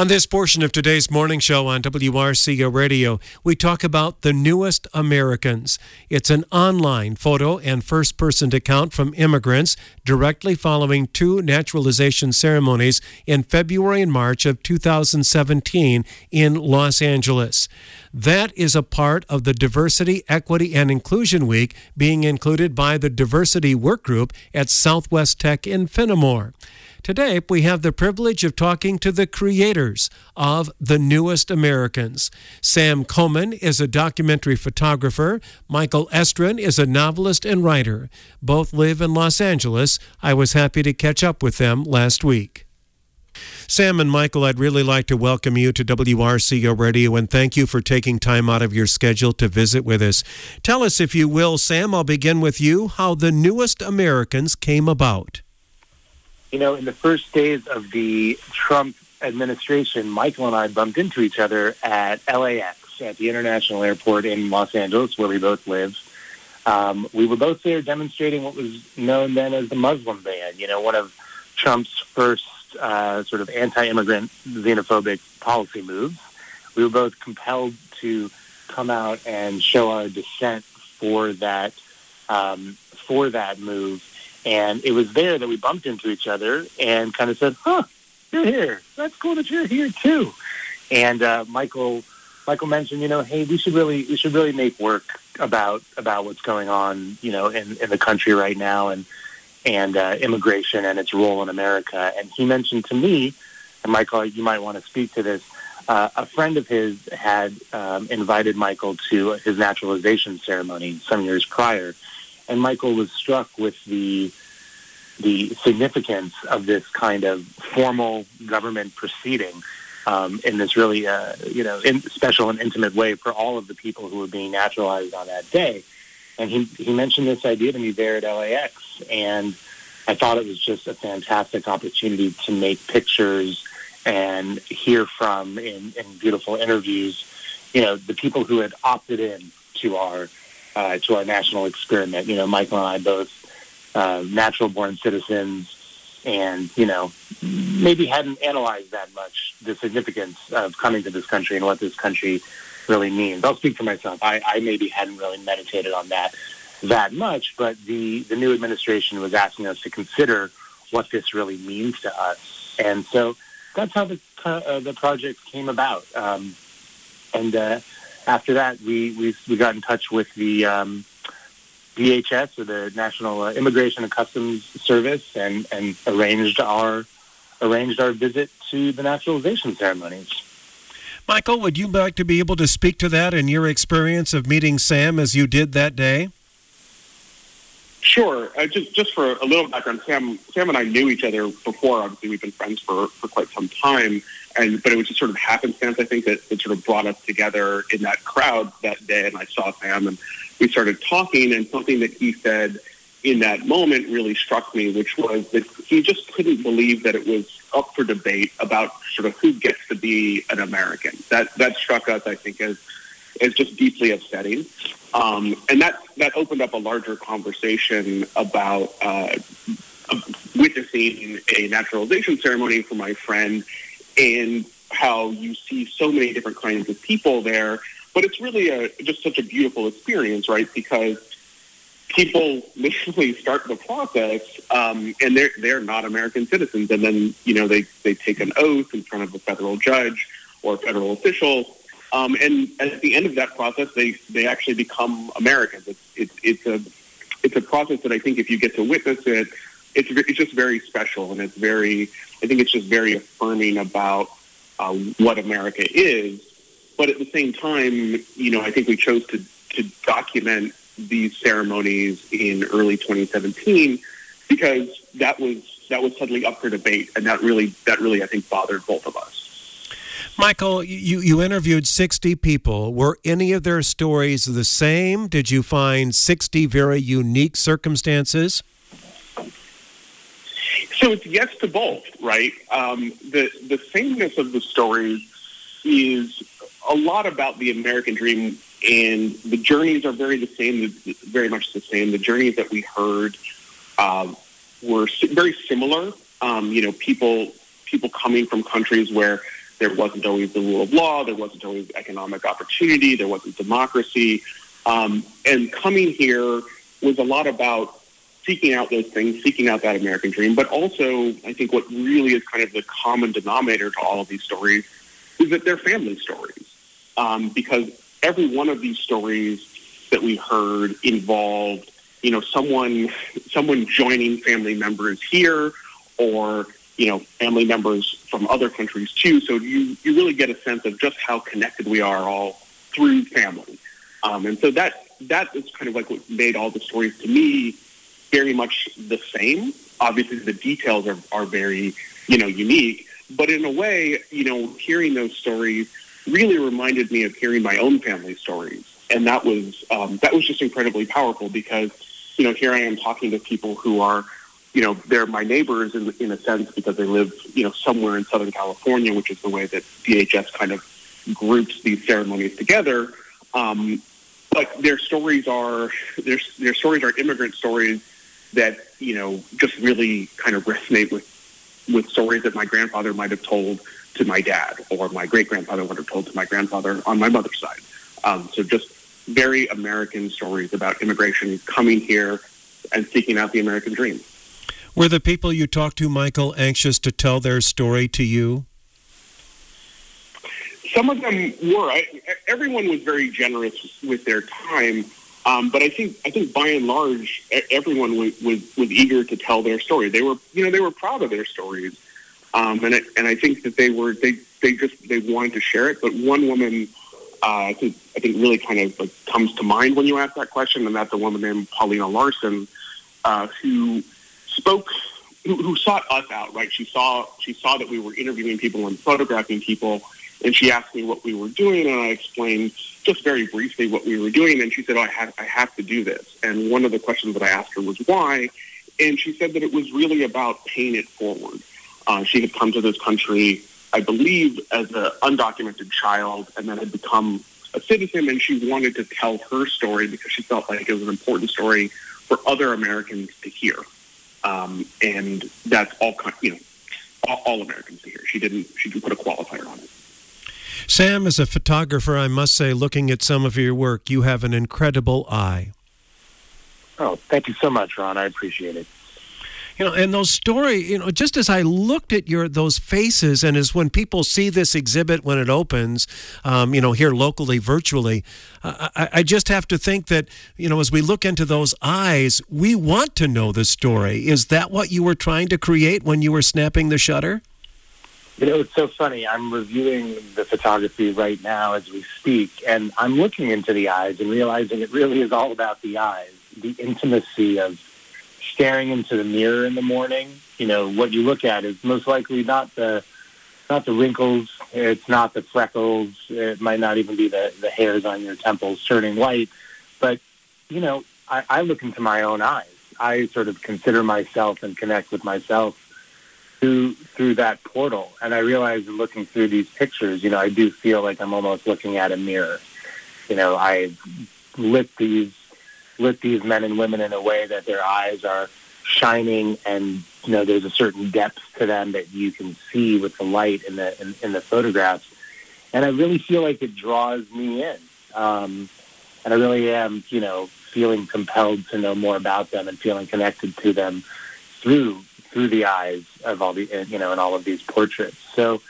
On this portion of today's morning show on WRCO Radio, we talk about The Newest Americans. It's an online photo and first-person account from immigrants directly following two naturalization ceremonies in February and March of 2017 in Los Angeles. That is a part of the Diversity, Equity, and Inclusion Week being included by the Diversity Work Group at Southwest Tech in Fenimore. Today, we have the privilege of talking to the creators of The Newest Americans. Sam Komen is a documentary photographer. Michael Estrin is a novelist and writer. Both live in Los Angeles. I was happy to catch up with them last week. Sam and Michael, I'd really like to welcome you to WRCO Radio and thank you for taking time out of your schedule to visit with us. Tell us, if you will, Sam, I'll begin with you, how The Newest Americans came about. You know, in the first days of the Trump administration, Michael and I bumped into each other at LAX, at the International Airport in Los Angeles, where we both live. We were both there demonstrating what was known then as the Muslim ban, you know, one of Trump's first sort of anti-immigrant, xenophobic policy moves. We were both compelled to come out and show our dissent for that move. And it was there that we bumped into each other and kind of said, you're here. That's cool that you're here too. And Michael mentioned, you know, hey, we should really make work about what's going on, you know, in the country right now and immigration and its role in America. And he mentioned to me, and Michael, you might want to speak to this, a friend of his had invited Michael to his naturalization ceremony some years prior. And Michael was struck with the significance of this kind of formal government proceeding in this really, special and intimate way for all of the people who were being naturalized on that day. And he mentioned this idea to me there at LAX, and I thought it was just a fantastic opportunity to make pictures and hear from in beautiful interviews, you know, the people who had opted in to our national experiment. You know, Michael and I both natural-born citizens and, you know, maybe hadn't analyzed that much the significance of coming to this country and what this country really means. I'll speak for myself. I maybe hadn't really meditated on that much, but the new administration was asking us to consider what this really means to us. And so that's how the project came about. After that, we got in touch with the DHS, or the National Immigration and Customs Service, and arranged our visit to the naturalization ceremonies. Michael, would you like to be able to speak to that and your experience of meeting Sam as you did that day? Sure. Just for a little background, Sam and I knew each other before. Obviously, we've been friends for quite some time, but it was just sort of happenstance, I think, that sort of brought us together in that crowd that day. And I saw Sam, and we started talking, and something that he said in that moment really struck me, which was that he just couldn't believe that it was up for debate about sort of who gets to be an American. That struck us, I think, as just deeply upsetting. And that opened up a larger conversation about witnessing a naturalization ceremony for my friend, and how you see so many different kinds of people there. But it's really just such a beautiful experience, right? Because people literally start the process, and they're not American citizens, and then, you know, they take an oath in front of a federal judge or a federal official, and at the end of that process, they actually become Americans. It's a process that I think if you get to witness it, it's just very special, and I think it's just very affirming about what America is. But at the same time, you know, I think we chose to document these ceremonies in early 2017 because that was suddenly up for debate, and that really I think bothered both of us. Michael, you interviewed 60 people. Were any of their stories the same? Did you find 60 very unique circumstances? So it's yes to both, right? The sameness of the stories is a lot about the American dream, and the journeys are very much the same. The journeys that we heard were very similar. You know, people coming from countries where There wasn't always the rule of law. There wasn't always economic opportunity. There wasn't democracy. And coming here was a lot about seeking out those things, seeking out that American dream. But also, I think what really is kind of the common denominator to all of these stories is that they're family stories. Because every one of these stories that we heard involved, someone joining family members here, or family members from other countries too. So you really get a sense of just how connected we are all through family. And so that is kind of like what made all the stories to me very much the same. Obviously the details are very, unique, but in a way, hearing those stories really reminded me of hearing my own family stories. And that was just incredibly powerful because, here I am talking to people who are, they're my neighbors in a sense because they live, somewhere in Southern California, which is the way that DHS kind of groups these ceremonies together. But their stories are immigrant stories that, just really kind of resonate with stories that my grandfather might have told to my dad, or my great-grandfather would have told to my grandfather on my mother's side. So just very American stories about immigration, coming here and seeking out the American dream. Were the people you talked to, Michael, anxious to tell their story to you? Some of them were. Everyone was very generous with their time, but I think by and large, everyone was eager to tell their story. They were proud of their stories, and I think that they wanted to share it. But one woman, I think really kind of comes to mind when you ask that question, and that's a woman named Paulina Larson, who sought us out. Right, she saw that we were interviewing people and photographing people. And she asked me what we were doing, and I explained just very briefly what we were doing. And she said, I have to do this. And one of the questions that I asked her was why. And she said that it was really about paying it forward. She had come to this country, I believe, as an undocumented child, and then had become a citizen. And she wanted to tell her story because she felt like it was an important story for other Americans to hear. And that's all Americans to hear. She didn't put a qualifier on it. Sam, as a photographer, I must say, looking at some of your work, you have an incredible eye. Oh, thank you so much, Ron. I appreciate it. And those stories, just as I looked at those faces, and as when people see this exhibit when it opens, here locally, virtually, I just have to think that, as we look into those eyes, we want to know the story. Is that what you were trying to create when you were snapping the shutter? It's so funny. I'm reviewing the photography right now as we speak, and I'm looking into the eyes and realizing it really is all about the eyes, the intimacy of staring into the mirror in the morning. What you look at is most likely not the wrinkles, it's not the freckles, it might not even be the hairs on your temples turning white, but, I look into my own eyes. I sort of consider myself and connect with myself through that portal. And I realize in looking through these pictures, I do feel like I'm almost looking at a mirror. I've lit these men and women in a way that their eyes are shining, and there's a certain depth to them that you can see with the light in the photographs. And I really feel like it draws me in. And I really am, feeling compelled to know more about them and feeling connected to them through the eyes of all the, in all of these portraits. So,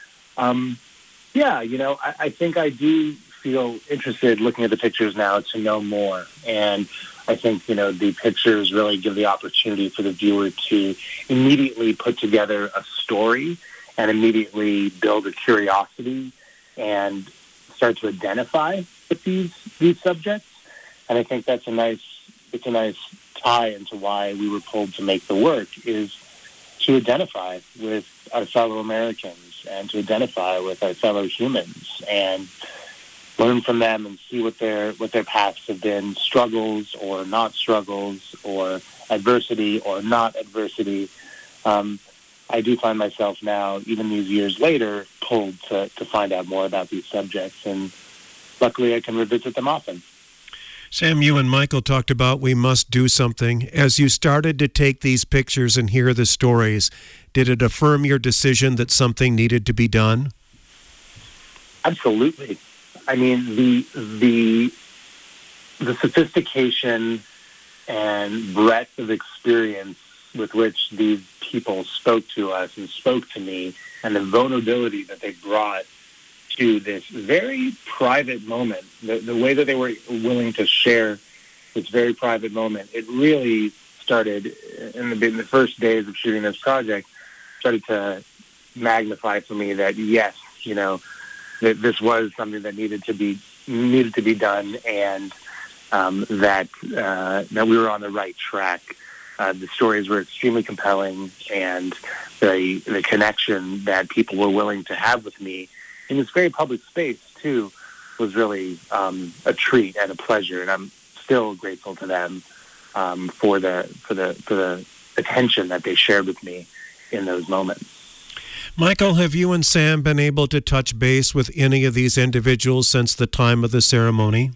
I think I do feel interested looking at the pictures now to know more. And I think, the pictures really give the opportunity for the viewer to immediately put together a story and immediately build a curiosity and start to identify with these subjects. And I think it's a nice tie into why we were pulled to make the work, is to identify with our fellow Americans and to identify with our fellow humans and learn from them and see what their paths have been, struggles or not struggles, or adversity or not adversity. I do find myself now, even these years later, pulled to find out more about these subjects, and luckily I can revisit them often. Sam, you and Michael talked about we must do something. As you started to take these pictures and hear the stories, did it affirm your decision that something needed to be done? Absolutely. I mean, the sophistication and breadth of experience with which these people spoke to us and spoke to me, and the vulnerability that they brought to this very private moment, the way that they were willing to share this very private moment, it really started in the first days of shooting this project, started to magnify for me that, yes, that this was something that needed to be done, and that we were on the right track. The stories were extremely compelling, and the connection that people were willing to have with me in this very public space too was really a treat and a pleasure, and I'm still grateful to them for the attention that they shared with me in those moments. Michael, have you and Sam been able to touch base with any of these individuals since the time of the ceremony?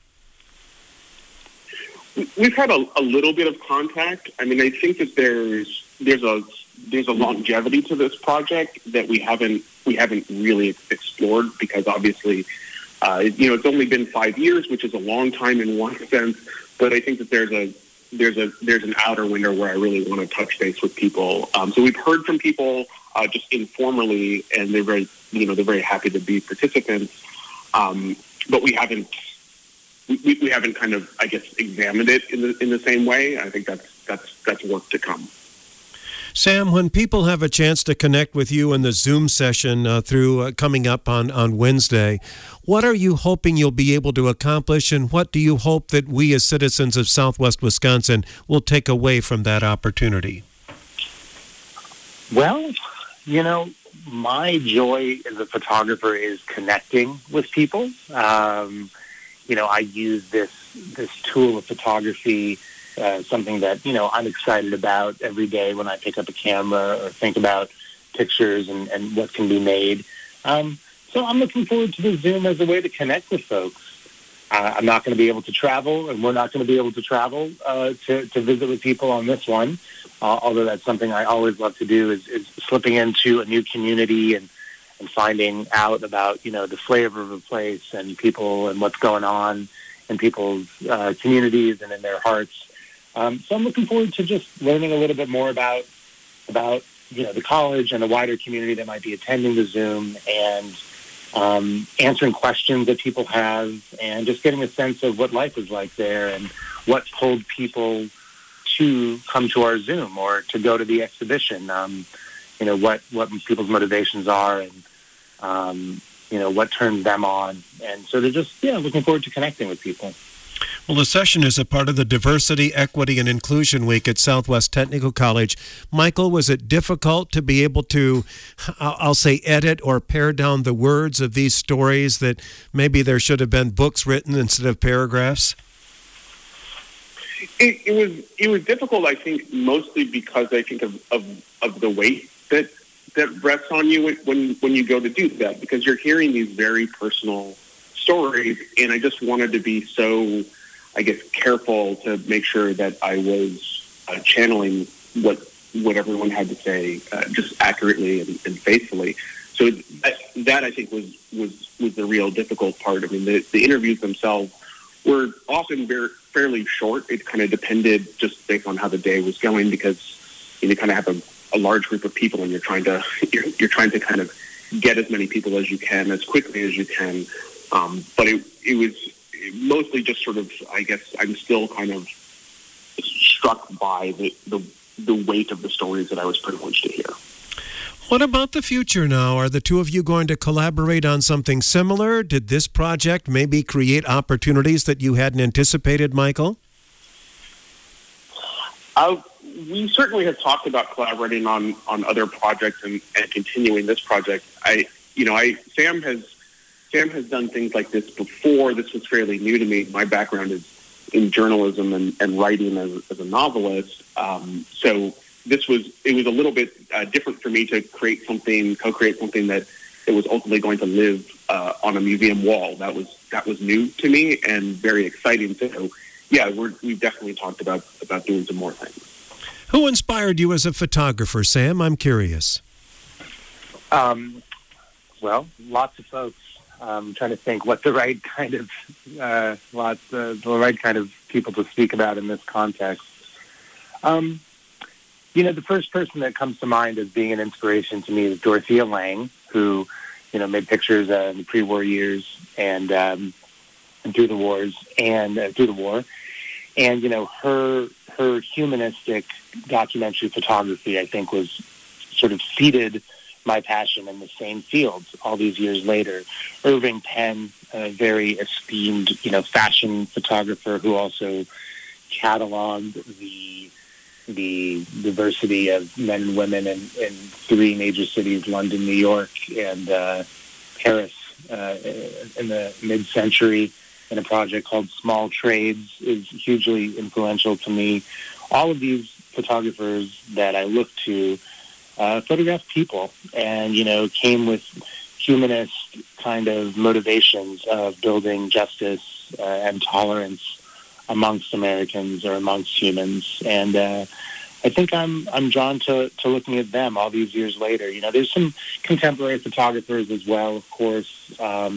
We've had a little bit of contact. I mean, I think that there's a longevity to this project that we haven't really explored, because obviously, it's only been 5 years, which is a long time in one sense. But I think that there's an outer window where I really want to touch base with people. So we've heard from people just informally, and they're very happy to be participants. But we haven't kind of, I guess, examined it in the same way. I think that's work to come. Sam, when people have a chance to connect with you in the Zoom session through coming up on Wednesday, what are you hoping you'll be able to accomplish, and what do you hope that we as citizens of Southwest Wisconsin will take away from that opportunity? Well, my joy as a photographer is connecting with people. I use this tool of photography, something that, I'm excited about every day when I pick up a camera or think about pictures and what can be made. So I'm looking forward to the Zoom as a way to connect with folks. I'm not going to be able to travel, and we're not going to be able to travel to visit with people on this one, although that's something I always love to do, is slipping into a new community and finding out about, the flavor of a place and people and what's going on in people's communities and in their hearts. So I'm looking forward to just learning a little bit more about the college and the wider community that might be attending the Zoom, and answering questions that people have, and just getting a sense of what life is like there and what pulled people to come to our Zoom or to go to the exhibition. What people's motivations are, and what turns them on. And so they're just looking forward to connecting with people. Well, the session is a part of the Diversity, Equity, and Inclusion Week at Southwest Technical College. Michael, was it difficult to be able to, I'll say, edit or pare down the words of these stories, that maybe there should have been books written instead of paragraphs? It was difficult, I think, mostly because I think of the weight that rests on you when you go to do that, because you're hearing these very personal stories, and I just wanted to be so, I guess, careful to make sure that I was channeling what everyone had to say just accurately and faithfully. So that I think was the real difficult part. I mean, the interviews themselves were often fairly short. It kind of depended just based on how the day was going, because you kind of have a large group of people, and you're trying to kind of get as many people as you can as quickly as you can. But it was mostly just sort of, I guess, I'm still kind of struck by the weight of the stories that I was privileged to hear. What about the future now? Are the two of you going to collaborate on something similar? Did this project maybe create opportunities that you hadn't anticipated, Michael? We certainly have talked about collaborating on other projects and continuing this project. Sam has done things like this before. This was fairly new to me. My background is in journalism and writing as a novelist. So it was a little bit different for me to co-create something that was ultimately going to live on a museum wall. That was new to me and very exciting. So yeah, we've definitely talked about doing some more things. Who inspired you as a photographer, Sam? I'm curious. Well, lots of folks. Trying to think what the right kind of the right kind of people to speak about in this context. The first person that comes to mind as being an inspiration to me is Dorothea Lange, who, made pictures in the pre-war years and through the wars and through the war. And, her humanistic documentary photography, I think, was sort of seeded my passion in the same fields all these years later. Irving Penn, a very esteemed, fashion photographer who also cataloged the diversity of men and women in three major cities, London, New York, and Paris in the mid-century, in a project called Small Trades, is hugely influential to me. All of these photographers that I look to photographed people and, came with humanist kind of motivations of building justice and tolerance amongst Americans or amongst humans. And I think I'm drawn to looking at them all these years later. There's some contemporary photographers as well, of course,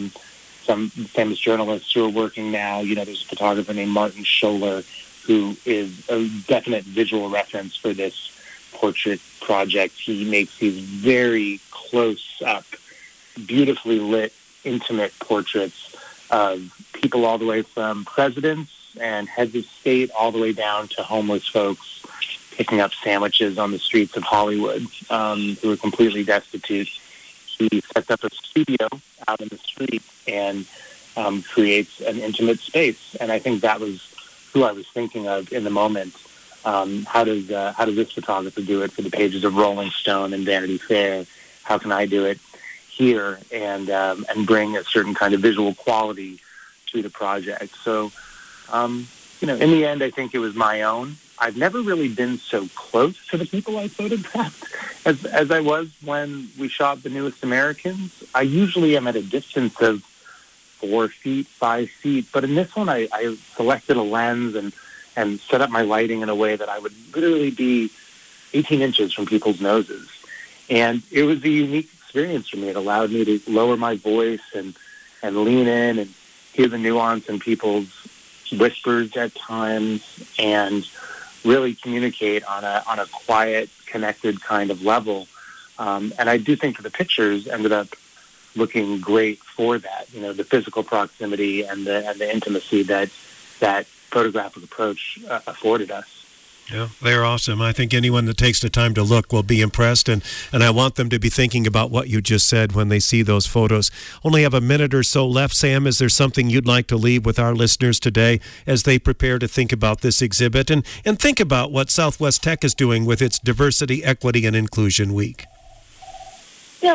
some famous journalists who are working now. There's a photographer named Martin Scholler who is a definite visual reference for this portrait project. He makes these very close-up, beautifully lit, intimate portraits of people all the way from presidents and heads of state all the way down to homeless folks picking up sandwiches on the streets of Hollywood who are completely destitute. He sets up a studio out in the street and creates an intimate space. And I think that was who I was thinking of in the moment. How does this photographer do it for the pages of Rolling Stone and Vanity Fair? How can I do it here and bring a certain kind of visual quality to the project? So, in the end, I think it was my own. I've never really been so close to the people I photographed as I was when we shot The Newest Americans. I usually am at a distance of 4 feet, 5 feet, but in this one, I selected a lens and set up my lighting in a way that I would literally be 18 inches from people's noses. And it was a unique experience for me. It allowed me to lower my voice and lean in and hear the nuance in people's whispers at times and really communicate on a quiet, connected kind of level. And I do think that the pictures ended up looking great for that, the physical proximity and the intimacy that photographic approach afforded us. Yeah, they're awesome. I think anyone that takes the time to look will be impressed, and I want them to be thinking about what you just said when they see those photos. Only have a minute or so left. Sam, is there something you'd like to leave with our listeners today as they prepare to think about this exhibit and think about what Southwest Tech is doing with its Diversity, Equity, and Inclusion Week? Yeah,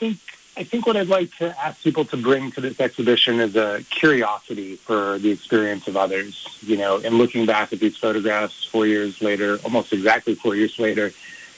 I think what I'd like to ask people to bring to this exhibition is a curiosity for the experience of others. In looking back at these photographs 4 years later, almost exactly 4 years later,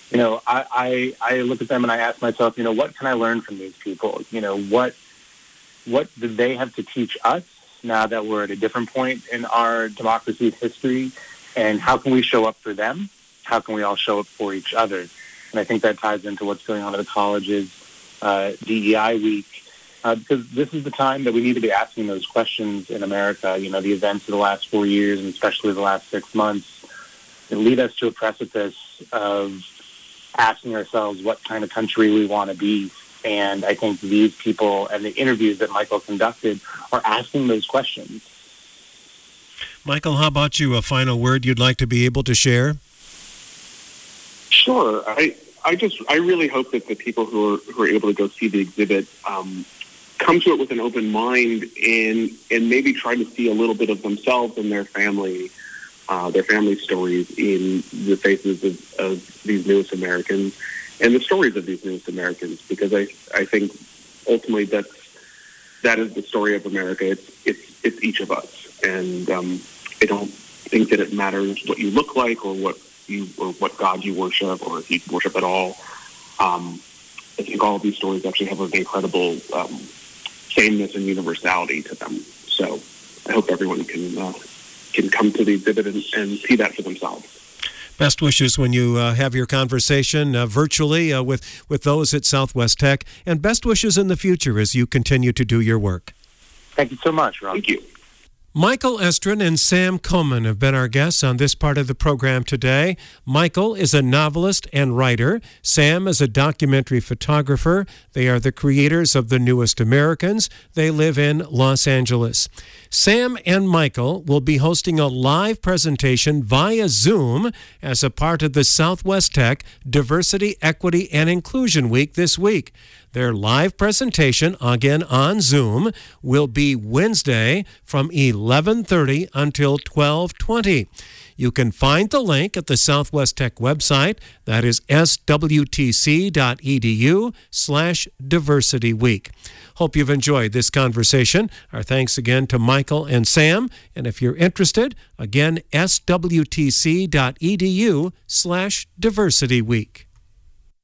I look at them and I ask myself, what can I learn from these people? What did they have to teach us now that we're at a different point in our democracy's history? And how can we show up for them? How can we all show up for each other? And I think that ties into what's going on at the colleges. DEI week, because this is the time that we need to be asking those questions in America. The events of the last 4 years, and especially the last 6 months, that lead us to a precipice of asking ourselves what kind of country we want to be. And I think these people and the interviews that Michael conducted are asking those questions. Michael, how about you? A final word you'd like to be able to share? Sure. I really hope that the people who are able to go see the exhibit come to it with an open mind and maybe try to see a little bit of themselves and their family stories in the faces of these newest Americans and the stories of these newest Americans, because I think ultimately that is the story of America. It's each of us, and I don't think that it matters what you look like or what God you worship, or if you worship at all. I think all of these stories actually have an incredible sameness and universality to them. So I hope everyone can come to the exhibit and see that for themselves. Best wishes when you have your conversation virtually with those at Southwest Tech, and best wishes in the future as you continue to do your work. Thank you so much, Rob. Thank you. Michael Estrin and Sam Komen have been our guests on this part of the program today. Michael is a novelist and writer. Sam is a documentary photographer. They are the creators of The Newest Americans. They live in Los Angeles. Sam and Michael will be hosting a live presentation via Zoom as a part of the Southwest Tech Diversity, Equity, and Inclusion Week this week. Their live presentation, again on Zoom, will be Wednesday from 11:30 until 12:20. You can find the link at the Southwest Tech website. That is swtc.edu/Diversity Week. Hope you've enjoyed this conversation. Our thanks again to Michael and Sam. And if you're interested, again, swtc.edu/Diversity Week.